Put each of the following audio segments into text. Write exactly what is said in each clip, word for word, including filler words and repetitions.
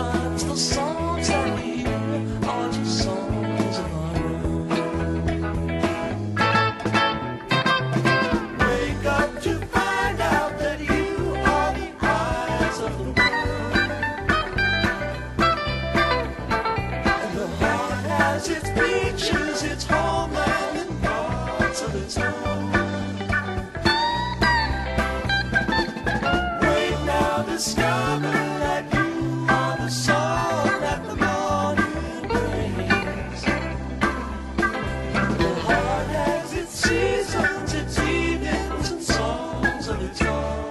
sometimes the songs that we hear are just songs of our own. Wake up to find out that you are the eyes of the world, and the heart has its beaches, its homeland, and parts of its own. Discover that you are the song that the morning brings. The heart has its seasons, its evenings, and songs of its own.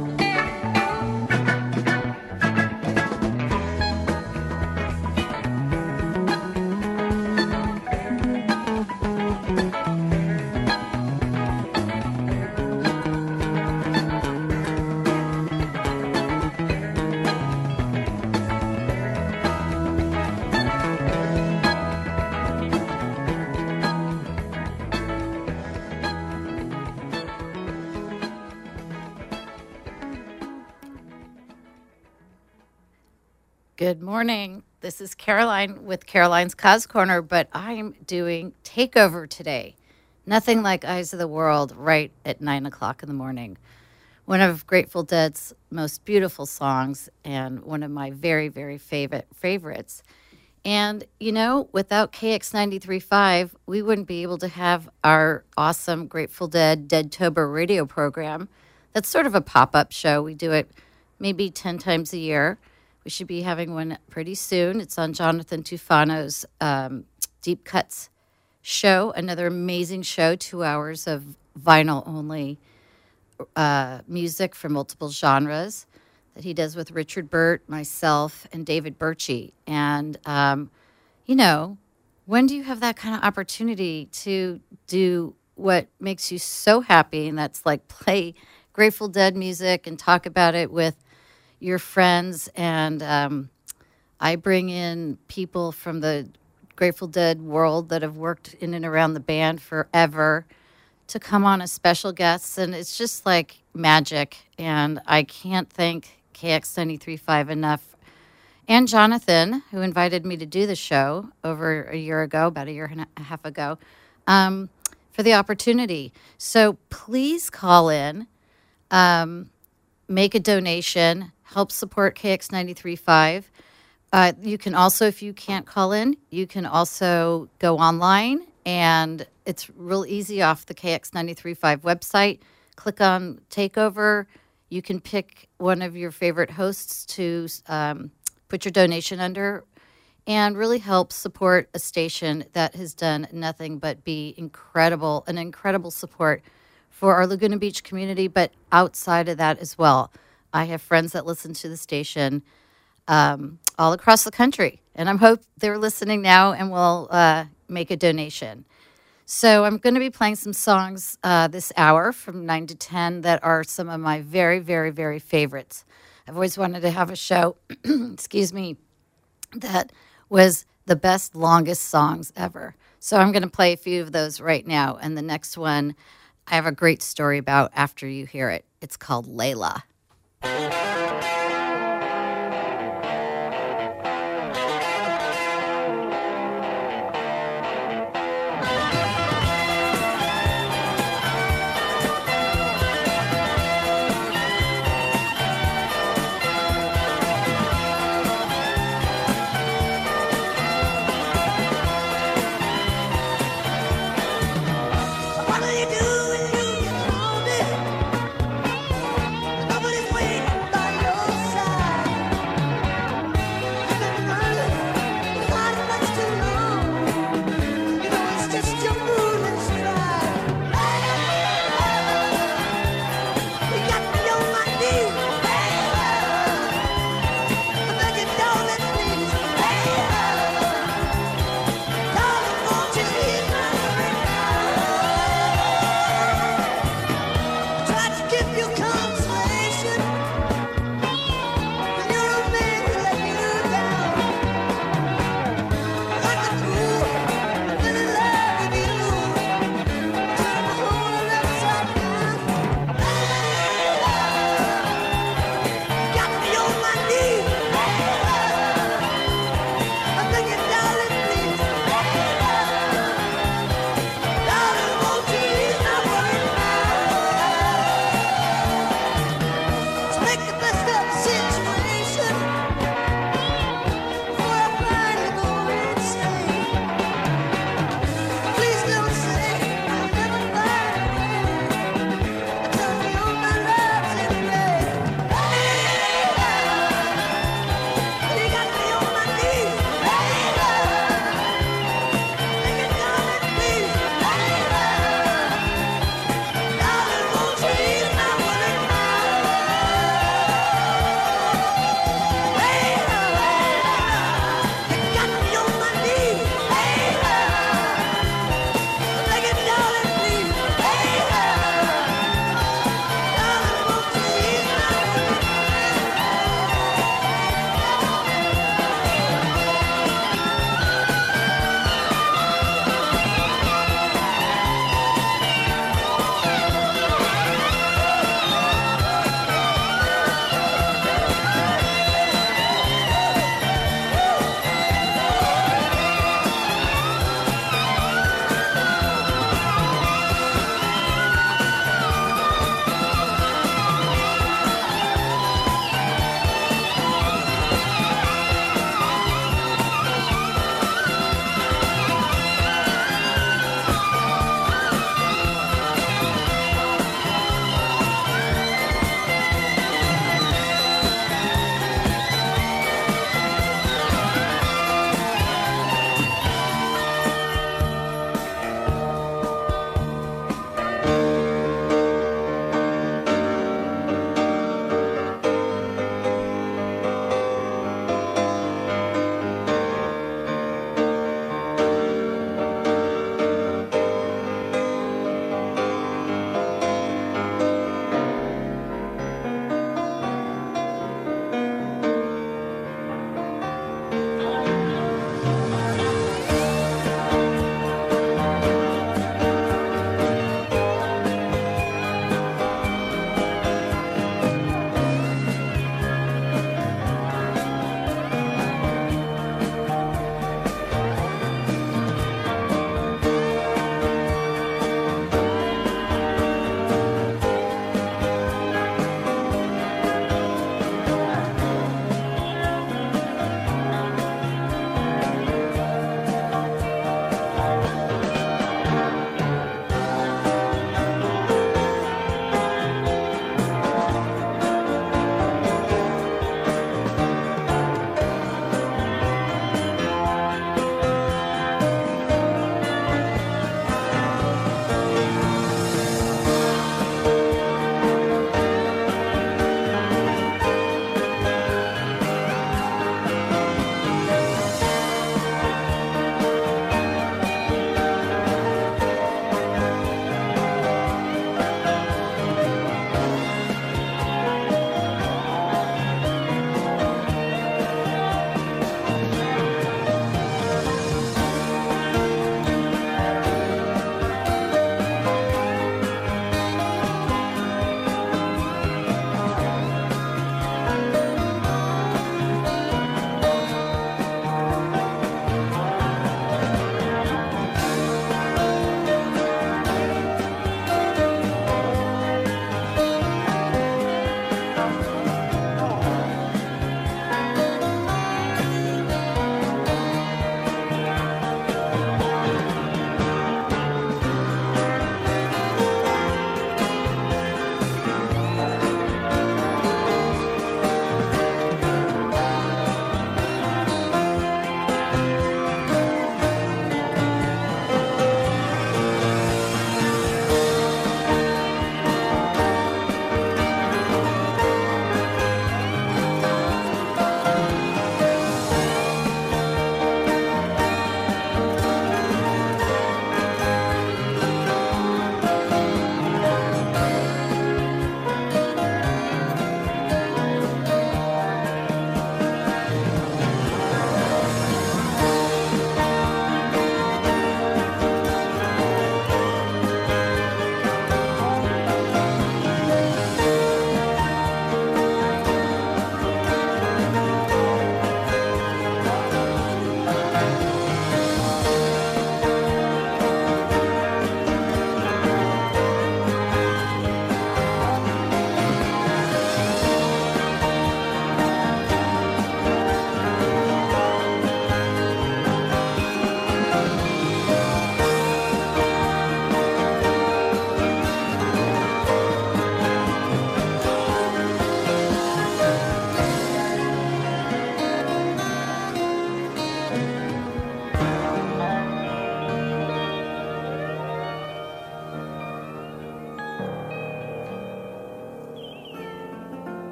Good morning. This is Caroline with Caroline's Cos Corner, but I'm doing Takeover today. Nothing like Eyes of the World right at nine o'clock in the morning. One of Grateful Dead's most beautiful songs and one of my very, very favorite favorites. And, you know, without K X ninety-three point five, we wouldn't be able to have our awesome Grateful Dead Deadtober radio program. That's sort of a pop-up show. We do it maybe ten times a year. We should be having one pretty soon. It's on Jonathan Tufano's um, Deep Cuts show, another amazing show, two hours of vinyl-only uh, music from multiple genres that he does with Richard Burt, myself, and David Birchie. And, um, you know, when do you have that kind of opportunity to do what makes you so happy? And that's like play Grateful Dead music and talk about it with your friends. And um, I bring in people from the Grateful Dead world that have worked in and around the band forever to come on as special guests. And it's just like magic. And I can't thank K X ninety-three point five enough. And Jonathan, who invited me to do the show over a year ago, about a year and a half ago, um, for the opportunity. So please call in, um, make a donation, help support K X ninety-three point five. Uh, you can also, if you can't call in, you can also go online, and it's real easy off the K X ninety-three point five website. Click on Takeover. You can pick one of your favorite hosts to um, put your donation under and really help support a station that has done nothing but be incredible, an incredible support for our Laguna Beach community, but outside of that as well. I have friends that listen to the station um, all across the country, and I hope they're listening now and will uh, make a donation. So I'm going to be playing some songs uh, this hour from nine to ten that are some of my very, very, very favorites. I've always wanted to have a show, excuse me, that was the best, longest songs ever. So I'm going to play a few of those right now, and the next one I have a great story about after you hear it. It's called Layla. What are you doing, you lonely? Nobody's waiting by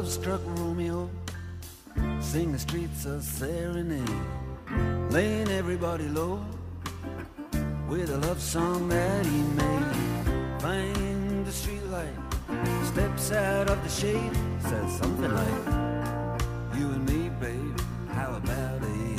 love-struck Romeo sing the streets a serenade, laying everybody low with a love song that he made. Find the streetlight, steps out of the shade, says something like, you and me, babe, how about it?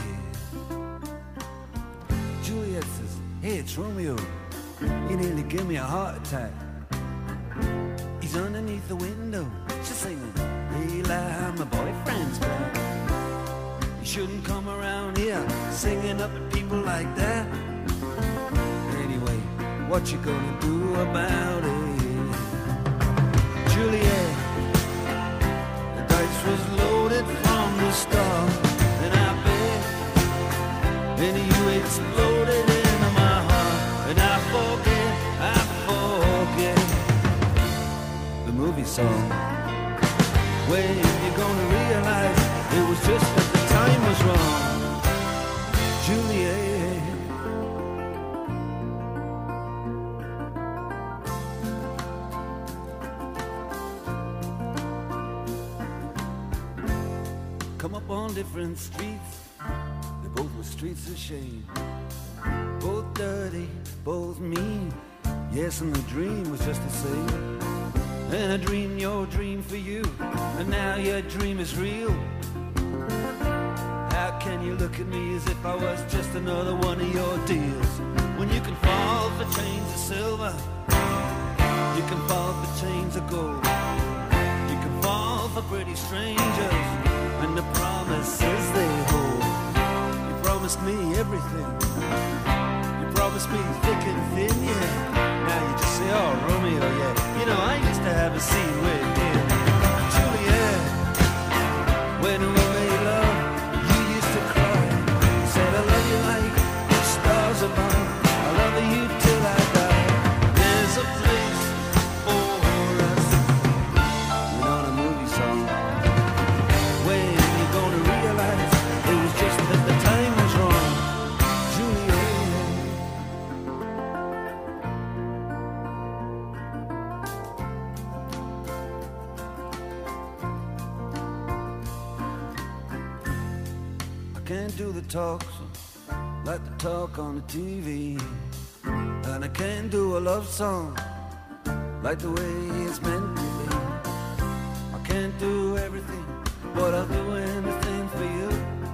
Juliet says, hey, it's Romeo, you nearly give me a heart attack. He's underneath the window, she's singing, hey, lie, my boyfriend's back. You shouldn't come around here singing up at people like that. Anyway, what you gonna do about it? Juliet, the dice was loaded from the start, and I bet, and you exploded into my heart, and I forget, I forget the movie song. When you're gonna realize it was just that the time was wrong, Juliet. Come up on different streets, they both were streets of shame. Both dirty, both mean, yes, and the dream was just the same. And I dreamed your dream for you, and now your dream is real. How can you look at me as if I was just another one of your deals? When you can fall for chains of silver, you can fall for chains of gold, you can fall for pretty strangers and the promises they hold. You promised me everything, you promised me thick and thin, yeah. Now you just say, oh, Romeo, yeah. You know, I used to have a scene with him. Juliet, when we made love, you used to cry. You said, I love you like the stars above. I love you till I die. There's a place for us. We're not a movie song. When you gonna realize it was just that the time was wrong, Juliet. Can't do the talks like the talk on the T V, and I can't do a love song like the way it's meant to be. I can't do everything, but I'll do anything for you.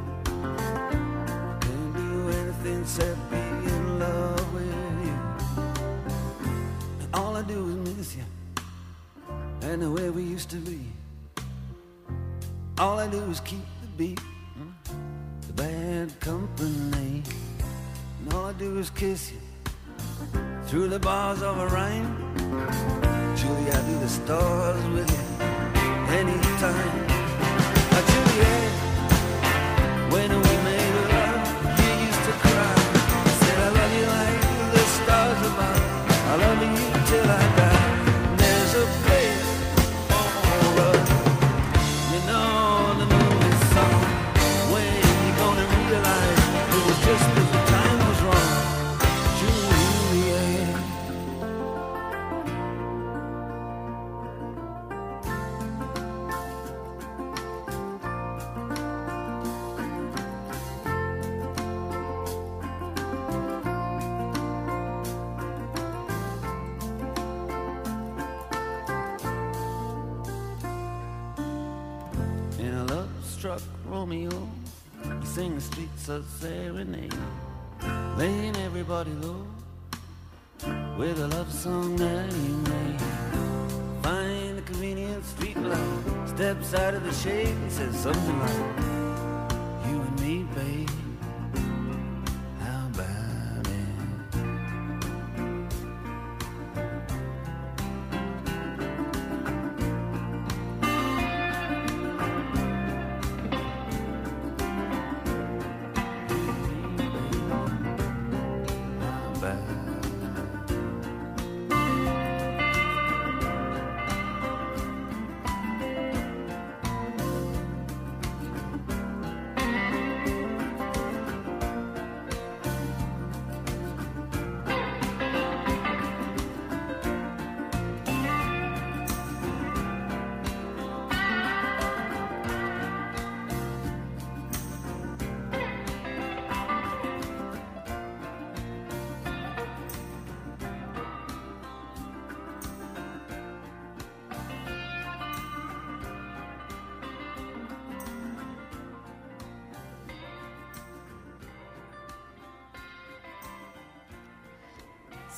Can't do anything except be in love with you. And all I do is miss you and the way we used to be. All I do is keep the beat, bad company, and all I do is kiss you through the bars of a rhyme. Julie, I do the stars with you anytime. Now, Juliet, when we made love, you used to cry. Said I love you like the stars above. I love you till I die. And there's a place for us, you know, the movie song. When realize it was just that the time was wrong, Juliet. In a love-struck Romeo, you sing the streets a serenade, laying everybody low with a love song that he made. Find a convenient street light, steps out of the shade and says something like, you and me, babe, how about it?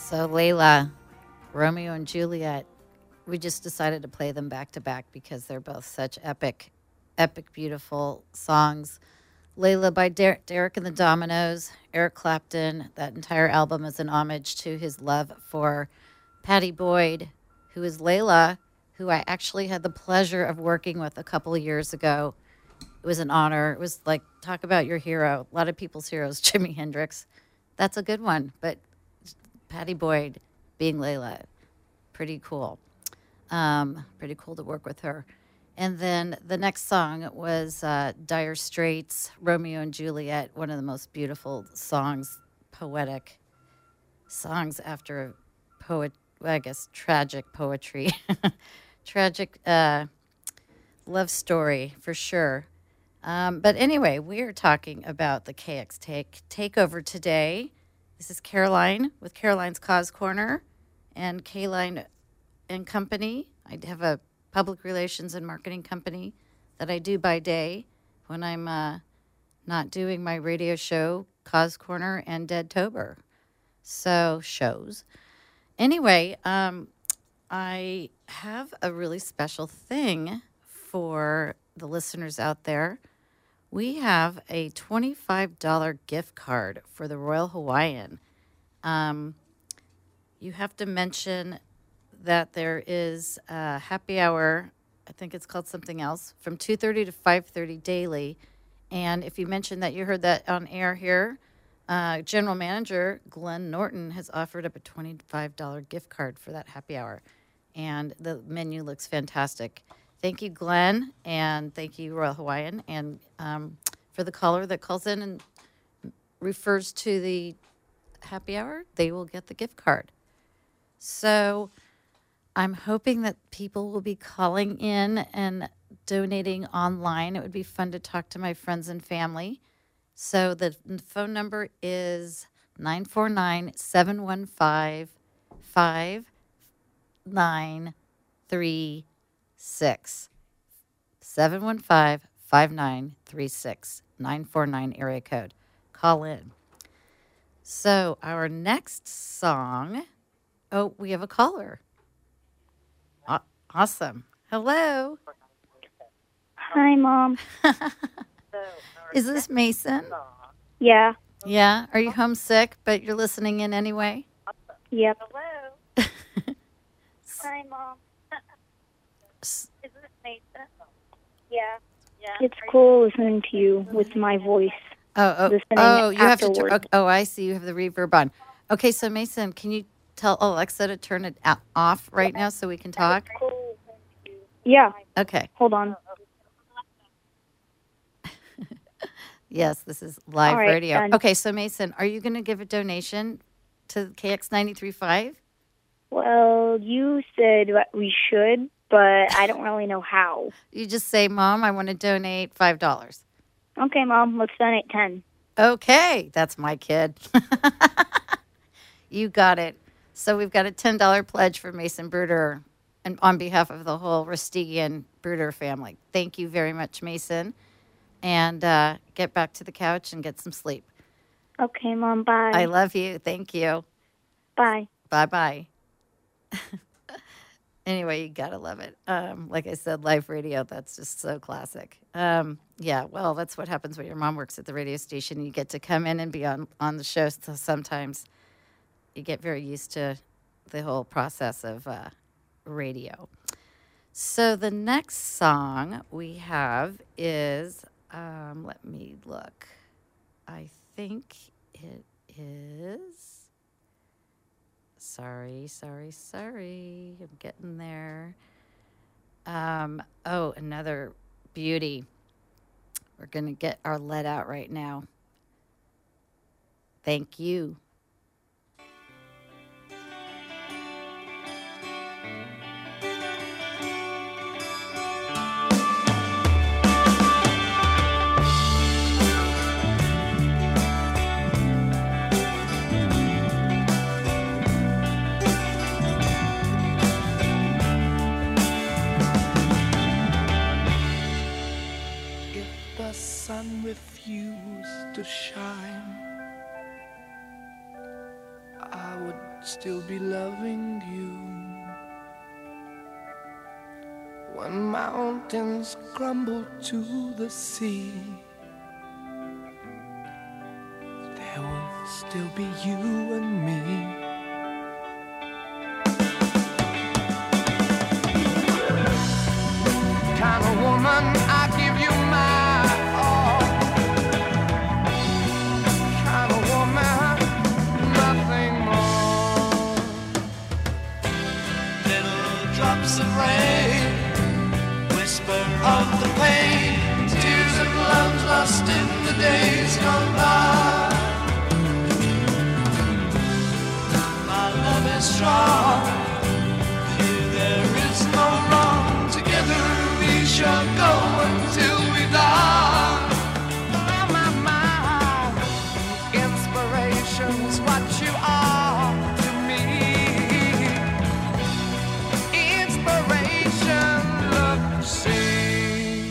So, Layla, Romeo and Juliet, we just decided to play them back to back because they're both such epic, epic, beautiful songs. Layla by Der- Derek and the Dominoes, Eric Clapton. That entire album is an homage to his love for Patty Boyd, who is Layla, who I actually had the pleasure of working with a couple of years ago. It was an honor. It was like, talk about your hero. A lot of people's heroes, Jimi Hendrix. That's a good one. But Patty Boyd being Layla, pretty cool. Um, pretty cool to work with her. And then the next song was uh, Dire Straits, Romeo and Juliet, one of the most beautiful songs, poetic songs after poet, well, I guess tragic poetry, tragic uh, love story for sure. Um, but anyway, we are talking about the K X take takeover today. This is Caroline with Caroline's Cause Corner and K-Line and Company. I have a public relations and marketing company that I do by day when I'm uh, not doing my radio show, Cause Corner and Deadtober. So, shows. Anyway, um, I have a really special thing for the listeners out there. We have a twenty-five dollars gift card for the Royal Hawaiian. Um, you have to mention that there is a happy hour, I think it's called something else, from two thirty to five thirty daily. And if you mention that you heard that on air here, uh, General Manager Glenn Norton has offered up a twenty-five dollars gift card for that happy hour. And the menu looks fantastic. Thank you, Glenn, and thank you, Royal Hawaiian. And um, for the caller that calls in and refers to the happy hour, they will get the gift card. So I'm hoping that people will be calling in and donating online. It would be fun to talk to my friends and family. So the phone number is nine four nine, seven one five, five nine three six. seven one five, five nine three six. nine four nine area code. Call in. So our next song, oh, we have a caller. Aw- Awesome. Hello. Hi, Mom. Is this Mason? Yeah. Yeah. Are you homesick, but you're listening in anyway? Yep. Hi, Mom. S- Is this Mason? Yeah. Yeah. It's cool listening to you with my voice. Oh, oh, Listening oh, you have to. Tur- afterwards. oh, I see. You have the reverb on. Okay, so Mason, can you tell Alexa to turn it out, off right now so we can talk? Yeah. Okay. Hold on. Yes, this is live All right, radio. done. Okay, so Mason, are you going to give a donation to K X ninety-three point five? Well, you said that we should, but I don't really know how. You just say, Mom, I want to donate five dollars. Okay, Mom. Let's donate ten. Okay, that's my kid. You got it. So we've got a ten dollars pledge for Mason Bruder and on behalf of the whole Rustigian Bruder family. Thank you very much, Mason. And uh, get back to the couch and get some sleep. Okay, Mom. Bye. I love you. Thank you. Bye. Bye-bye. Anyway, you got to love it. Um, like I said, live radio, that's just so classic. Um, yeah, well, that's what happens when your mom works at the radio station. You get to come in and be on, on the show. So sometimes you get very used to the whole process of uh, radio. So the next song we have is, um, let me look. I think it is... Sorry, sorry, sorry. I'm getting there. Um, oh, another beauty. We're going to get our lead out right now. Thank you. If the sun refused to shine, I would still be loving you. When mountains crumble to the sea, there will still be you and me. Kind of woman, I give you my all. Kind of woman, nothing more. Little drops of rain, whisper of the pain, tears of love lost in the days gone by. My love is strong, here there is no wrong. Together we shall go until we die. My, my, my, inspiration's what you are to me. Inspiration, look, see.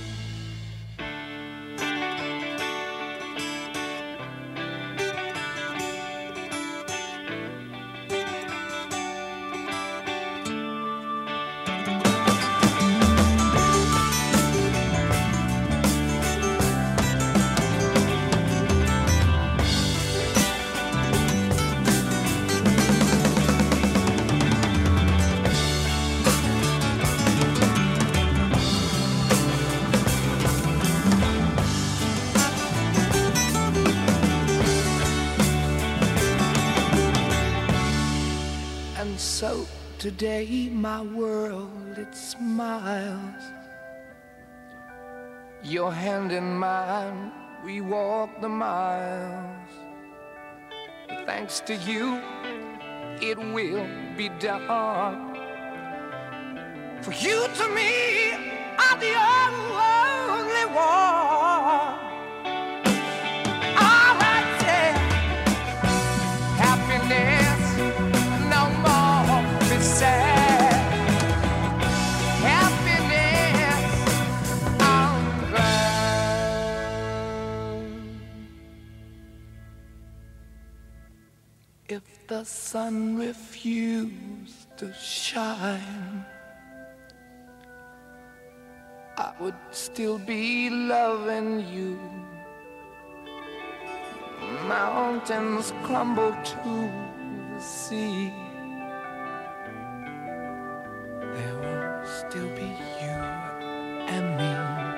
And so today my world, it smiles. Your hand in mine, we walk the miles. Thanks to you, it will be done. For you to me are the only one. All I say, happiness, no more be sad. Happiness, I'm glad. If the sun refused to shine, I would still be loving you. Mountains crumble to the sea, there will still be you and me.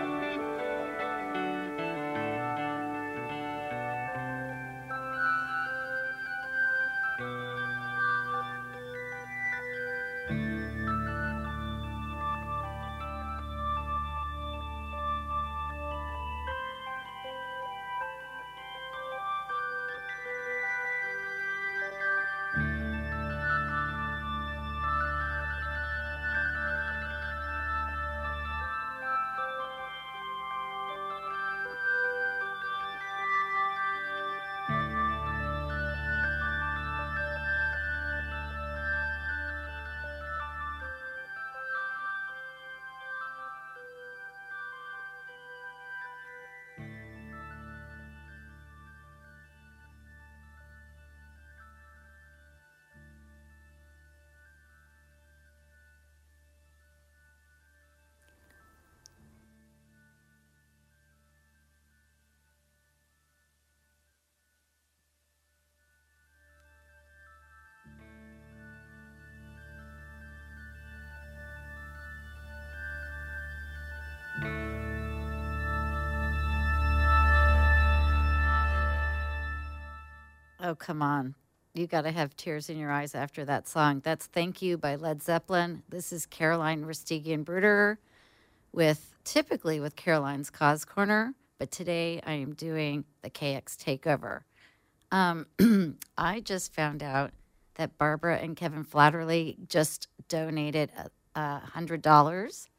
Oh, come on. You got to have tears in your eyes after that song. That's Thank You by Led Zeppelin. This is Caroline Ristigian Bruder with typically with Caroline's Cause Corner, but today I am doing the K X Takeover. Um, I just found out that Barbara and Kevin Flatterly just donated a, a hundred dollars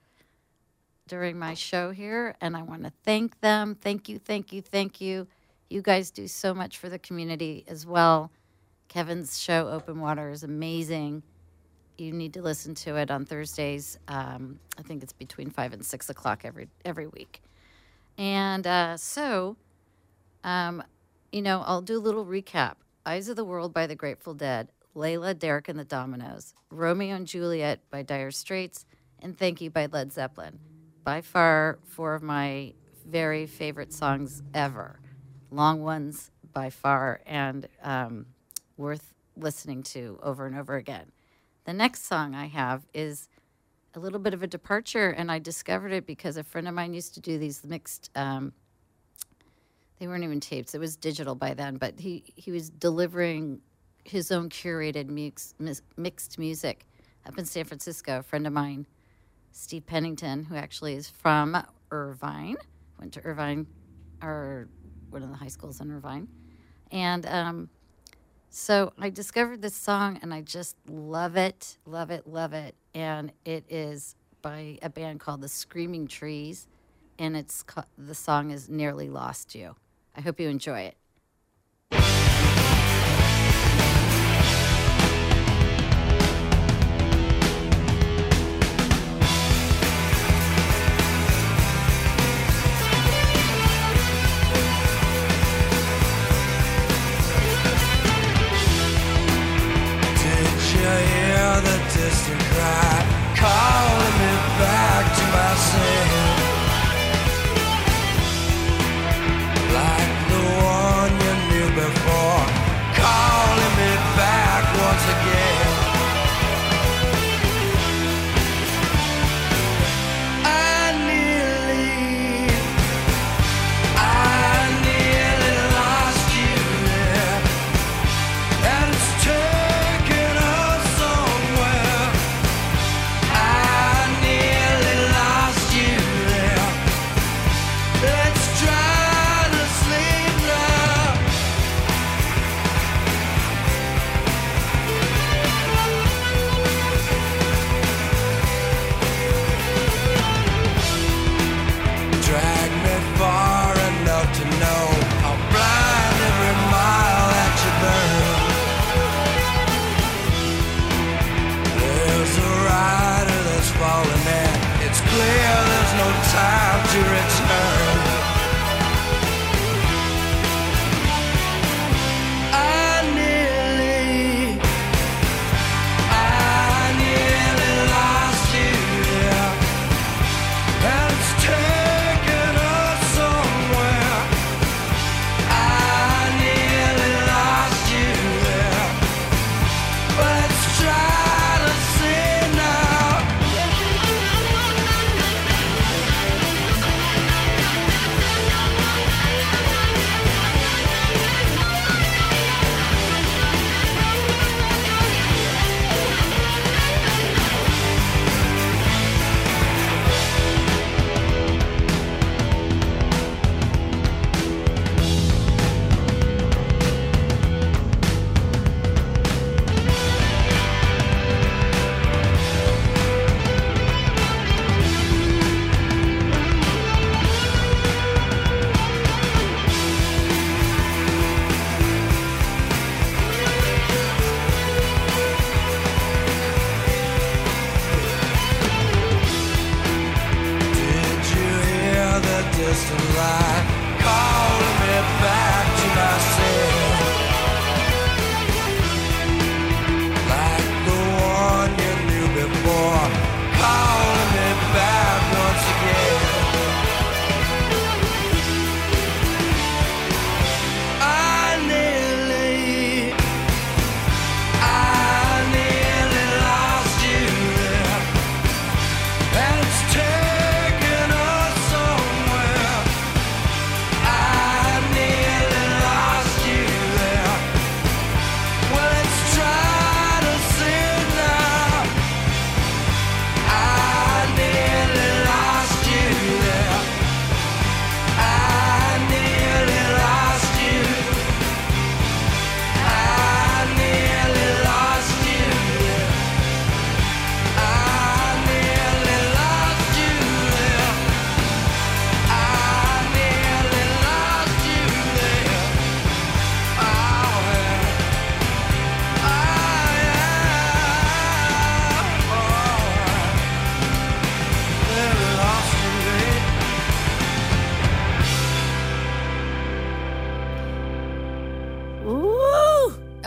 during my show here, and I want to thank them. Thank you, thank you, thank you. You guys do so much for the community as well. Kevin's show, Open Water, is amazing. You need to listen to it on Thursdays. Um, I think it's between five and six o'clock every every week. And uh, so, um, you know, I'll do a little recap. Eyes of the World by the Grateful Dead. Layla, Derek and the Dominoes, Romeo and Juliet by Dire Straits, and Thank You by Led Zeppelin. By far, four of my very favorite songs ever. Long ones by far, and um, worth listening to over and over again. The next song I have is a little bit of a departure, and I discovered it because a friend of mine used to do these mixed, um, they weren't even tapes, it was digital by then, but he, he was delivering his own curated mix, mis, mixed music up in San Francisco. A friend of mine, Steve Pennington, who actually is from Irvine, went to Irvine, or one of the high schools in Irvine. And um, so I discovered this song, and I just love it, love it, love it. And it is by a band called the Screaming Trees, and it's ca- the song is Nearly Lost You. I hope you enjoy it. The distant cry calling me back to myself, like the one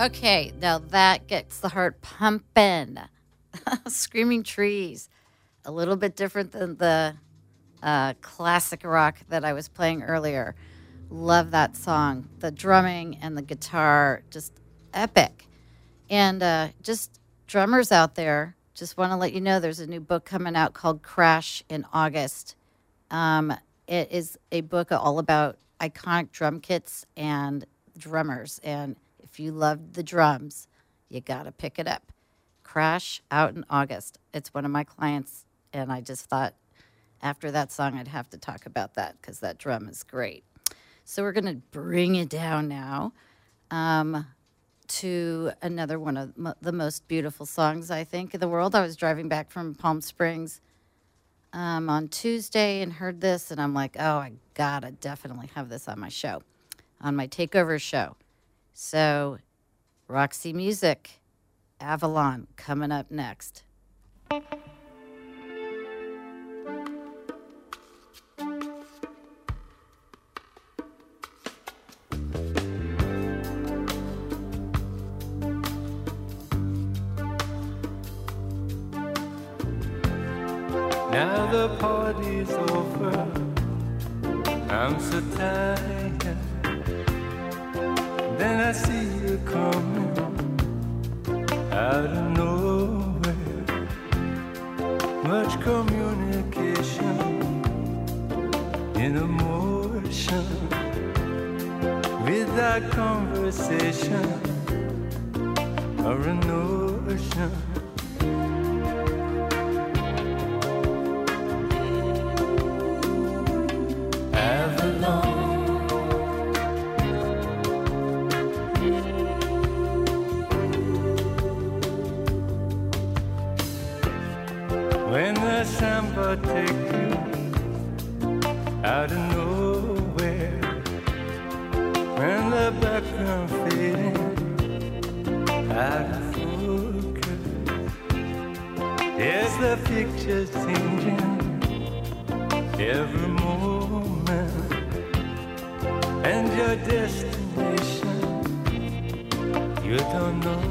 Okay, now that gets the heart pumping. Screaming Trees. A little bit different than the uh, classic rock that I was playing earlier. Love that song. The drumming and the guitar, just epic. And uh, just drummers out there, just want to let you know there's a new book coming out called Crash in August. Um, it is a book all about iconic drum kits and drummers. And if you love the drums, you got to pick it up. Crash out in August. It's one of my clients, and I just thought after that song I'd have to talk about that because that drum is great. So we're going to bring it down now um, to another one of m- the most beautiful songs, I think, in the world. I was driving back from Palm Springs um, on Tuesday and heard this, and I'm like, oh, I got to definitely have this on my show, on my Takeover show. So Roxy Music, Avalon, coming up next. Now the party's over, I'm so tired. Then I see you coming out of nowhere. Much communication in emotion, without conversation or a notion. When the samba take you out of nowhere, when the background fading out of focus, there's the picture changing every moment, and your destination you don't know.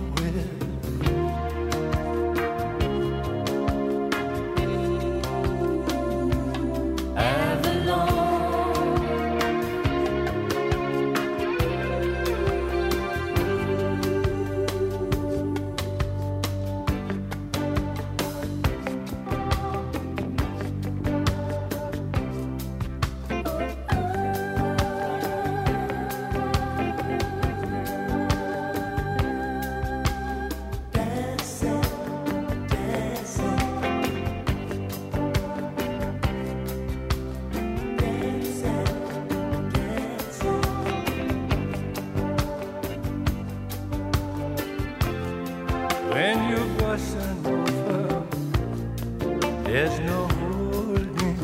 When you bustin' over, there's no holding.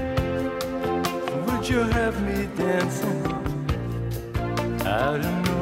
Would you have me dancing out of nowhere?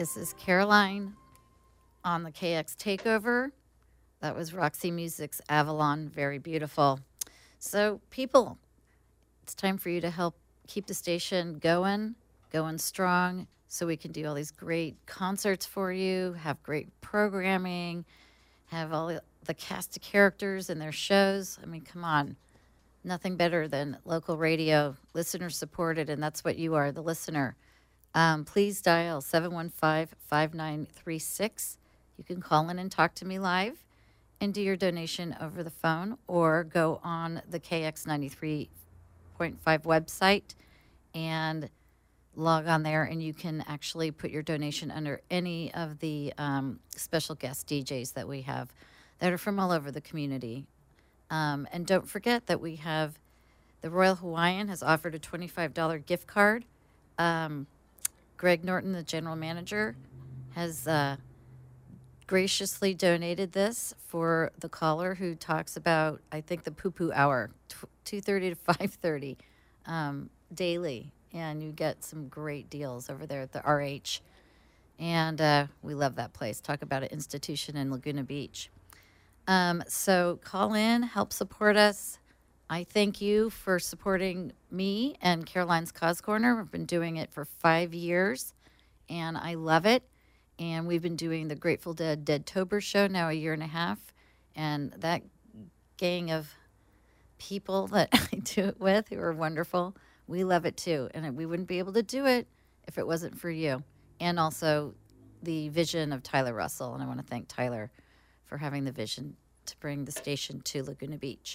This is Caroline on the K X Takeover. That was Roxy Music's Avalon. Very beautiful. So, people, it's time for you to help keep the station going, going strong, so we can do all these great concerts for you, have great programming, have all the cast of characters in their shows. I mean, come on. Nothing better than local radio, listener supported, and that's what you are, the listener. Um, please dial seven one five, five nine three six. You can call in and talk to me live and do your donation over the phone, or go on the K X ninety-three point five website and log on there, and you can actually put your donation under any of the um, special guest D Js that we have that are from all over the community. Um, and don't forget that we have the Royal Hawaiian has offered a twenty-five dollars gift card. Um, Greg Norton, the general manager, has uh, graciously donated this for the caller who talks about, I think, the poo-poo hour, two thirty to five thirty um, daily. And you get some great deals over there at the R H. And uh, we love that place. Talk about an institution in Laguna Beach. Um, so call in, help support us. I thank you for supporting me and Caroline's Cause Corner. We've been doing it for five years, and I love it. And we've been doing the Grateful Dead Deadtober show now a year and a half. And that gang of people that I do it with who are wonderful, we love it too. And we wouldn't be able to do it if it wasn't for you. And also the vision of Tyler Russell. And I want to thank Tyler for having the vision to bring the station to Laguna Beach.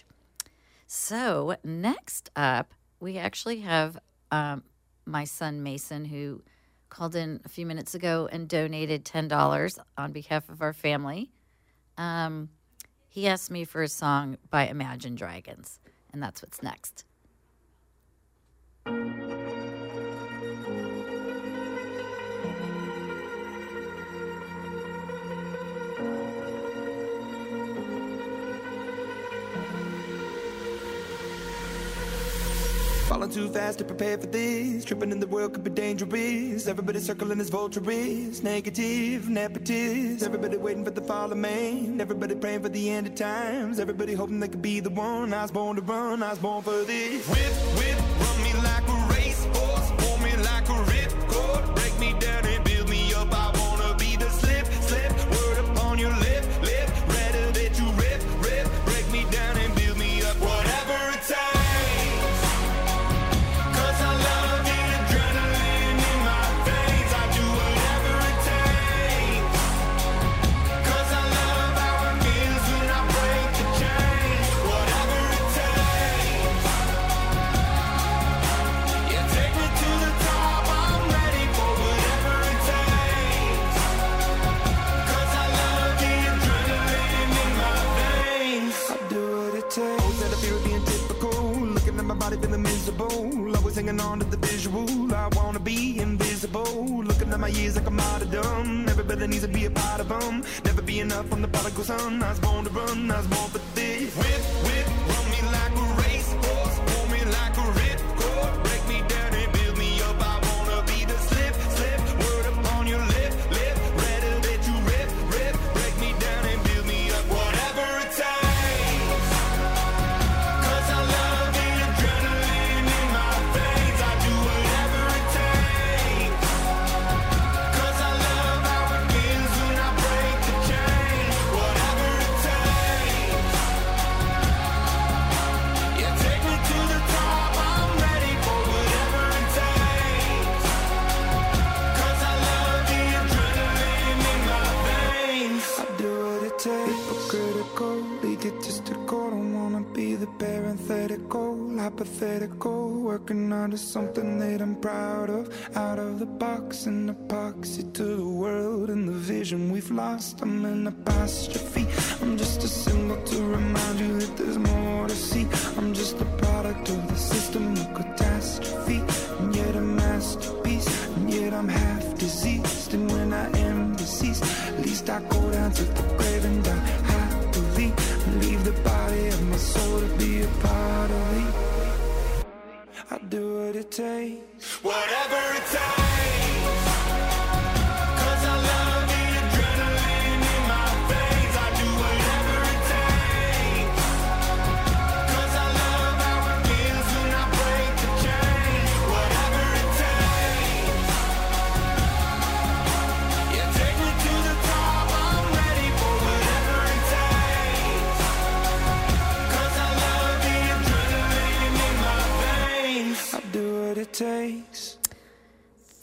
So next up, we actually have um, my son Mason, who called in a few minutes ago and donated ten dollars on behalf of our family. Um, he asked me for a song by Imagine Dragons, and that's what's next. Falling too fast to prepare for this. Tripping in the world could be dangerous. Everybody circling as vultures. Negative, nepotist. Everybody waiting for the fall of man. Everybody praying for the end of times. Everybody hoping they could be the one. I was born to run, I was born for this. Whip, whip, run me like a racehorse. Pull me like a ripcord. Break me down and build me up. I wanna be the slip, slip. Word upon your lip, lip. Rather that you rip, rip. Break me down and build me up. Whatever it takes. Feeling miserable, always hanging on to the visual. I wanna be invisible. Looking at my years like I'm martyrdom. Everybody needs to be a part of them. Never be enough from the prodigal son. I was born to run, I was born for this. Whip, whip, run me like a racehorse. Pull me like a ripcord. Break me down and build me up. I wanna be the slip, slip. Word upon your lip, lip. Rather that you rip, rip. Break me down and build me up. Whatever it takes. Hypothetical, working out of something that I'm proud of. Out of the box, an epoxy to the world and the vision we've lost. I'm an apostrophe. I'm just a symbol to remind you that there's more to see. I'm just a product of the system of catastrophe, and yet a masterpiece. And yet I'm half diseased, and when I am deceased, at least I go down to the grave and die happily, and leave the body of my soul to be a part of me. I do what it takes, whatever it takes. Cause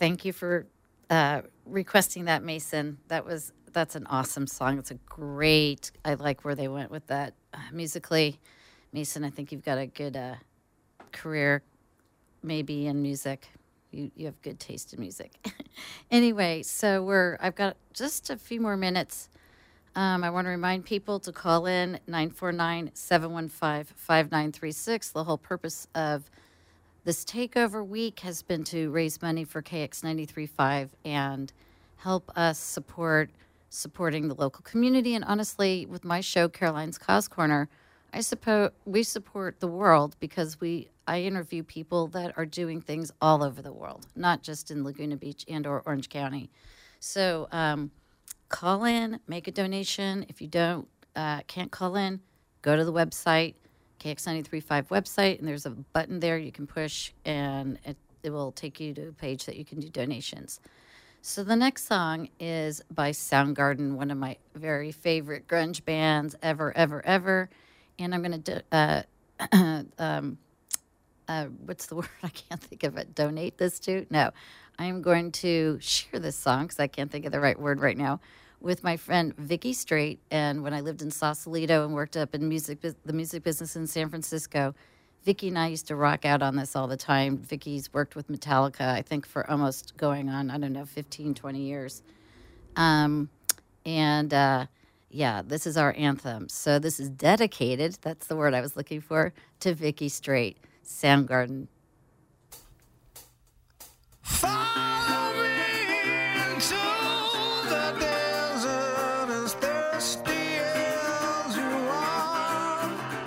Thank you for uh, requesting that, Mason. That was that's an awesome song. It's a great. I like where they went with that uh, musically, Mason. I think you've got a good uh, career, maybe in music. You you have good taste in music. Anyway, so we're. I've got just a few more minutes. Um, I want to remind people to call in nine four nine, seven one five, five nine three six. The whole purpose of this takeover week has been to raise money for K X ninety-three point five and help us support supporting the local community. And honestly, with my show, Caroline's Cause Corner, I suppose we support the world because we I interview people that are doing things all over the world, not just in Laguna Beach and or Orange County. So um, call in, make a donation. If you don't uh, can't call in, go to the website. K X ninety-three point five website, and there's a button there you can push, and it, it will take you to a page that you can do donations. So the next song is by Soundgarden, one of my very favorite grunge bands ever, ever, ever. And I'm going to, do, uh, um, uh, what's the word? I can't think of it. Donate this to? No. I'm going to share this song, because I can't think of the right word right now, with my friend Vicky Strait. And when I lived in Sausalito and worked up in music, the music business in San Francisco, Vicky and I used to rock out on this all the time. Vicky's worked with Metallica, I think, for almost going on, I don't know, fifteen, twenty years. Um, and uh, yeah, this is our anthem. So this is dedicated, that's the word I was looking for, to Vicky Strait, Soundgarden. Follow me into the desert as thirsty as you are.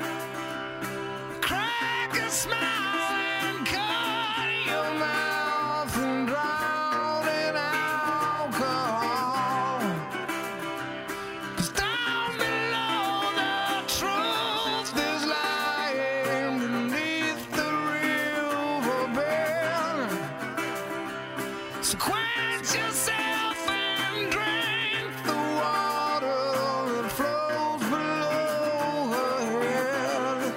Crack a smile and cut your mouth and drown in alcohol. 'Cause down below the truth is lying beneath the riverbed. So quench yourself and drink the water that flows below her head.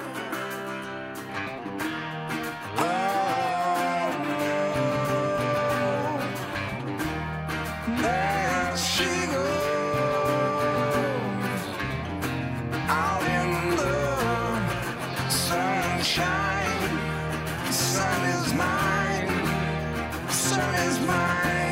Oh, there she goes, out in the sunshine. The sun is mine. The sun is mine.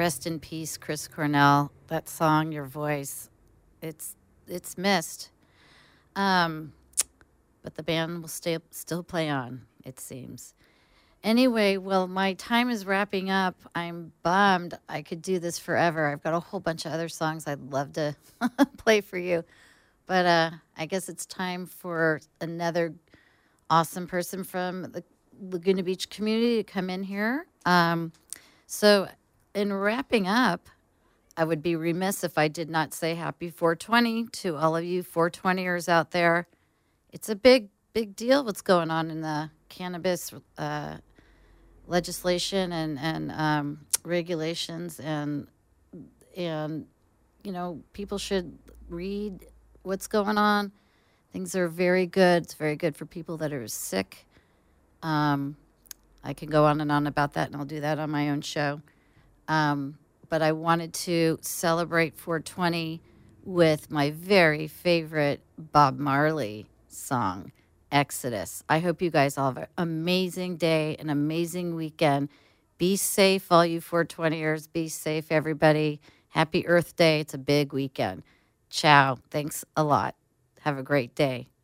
rest in peace, Chris Cornell. That song, your voice, it's it's missed. Um, but the band will stay still play on, it seems. Anyway, well, my time is wrapping up. I'm bummed. I could do this forever. I've got a whole bunch of other songs I'd love to play for you. But uh, I guess it's time for another awesome person from the Laguna Beach community to come in here. Um, so in wrapping up, I would be remiss if I did not say happy four twenty to all of you four twenty-ers out there. It's a big, big deal what's going on in the cannabis uh, legislation and, and um, regulations. And, and, you know, people should read what's going on. Things are very good. It's very good for people that are sick. Um, I can go on and on about that, and I'll do that on my own show. Um, but I wanted to celebrate four twenty with my very favorite Bob Marley song, Exodus. I hope you guys all have an amazing day, an amazing weekend. Be safe, all you four twenty-ers. Be safe, everybody. Happy Earth Day. It's a big weekend. Ciao. Thanks a lot. Have a great day.